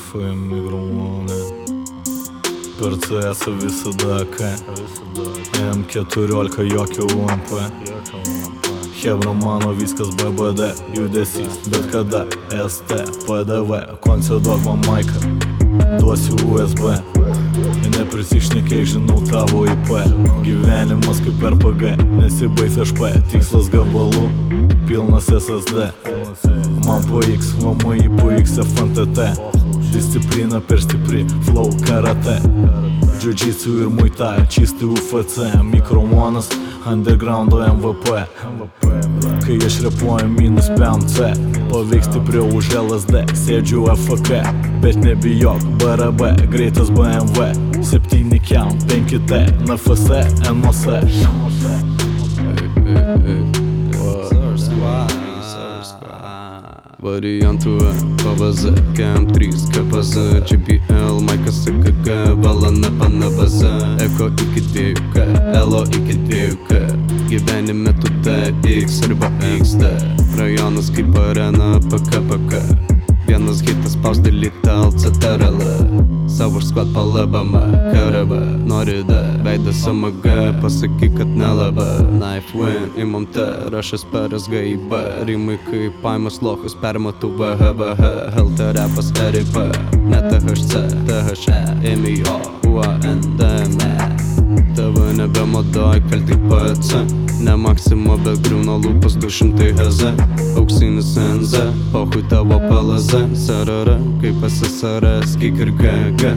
FM migrumonė. Per CS visada K, M14 jokio UMP. Hebra mano viskas BBD, judesys, bet kada ST, PDV, konce dogma Maika, duosiu USB. Neprisišnekėk, žinau tavo IP, gyvenimas kaip RPG, nesibais HP, tikslas gabalų, pilnas SSD. Man PX, VMI, PX, FNTT, disciplina per stipri, flow karate, jiu-jitsu ir muay thai, čisti UFC, mikromonas, undergroundo MVP. Kai aš repuoju minus PMC, paveiks stipriau už LSD, sėdžiu FK, bet nebijok, BRB, greitas BMW, 7 count, 5T, NFC, NOC. Variantų PVZ, KM3, KPZ, JBL, Maikas, KK, Balana, PNVZ, Eko iki 2K, Elo iki 2K, gyvenime tu TX arba XD, rajonas kaip arena, PKPK, vienas hitas spaus delete LCTRL, savo squad palabama, karaba, nori da, veidas AMG, pasakyk, kad nelaba, knife win, imam T, rašas peras GIB, rimai kaip paimas lochus, permatu BHBH, LT rapas RIP, ne THC, THE, MIO, UANDM, tavo nebemodoj, kalti PC, ne Maximo, bet griūna lūpas 200 HZ, auksinis NZ, pohui tavo PLZ, SRR, kaip SSRS, kiek ir GG.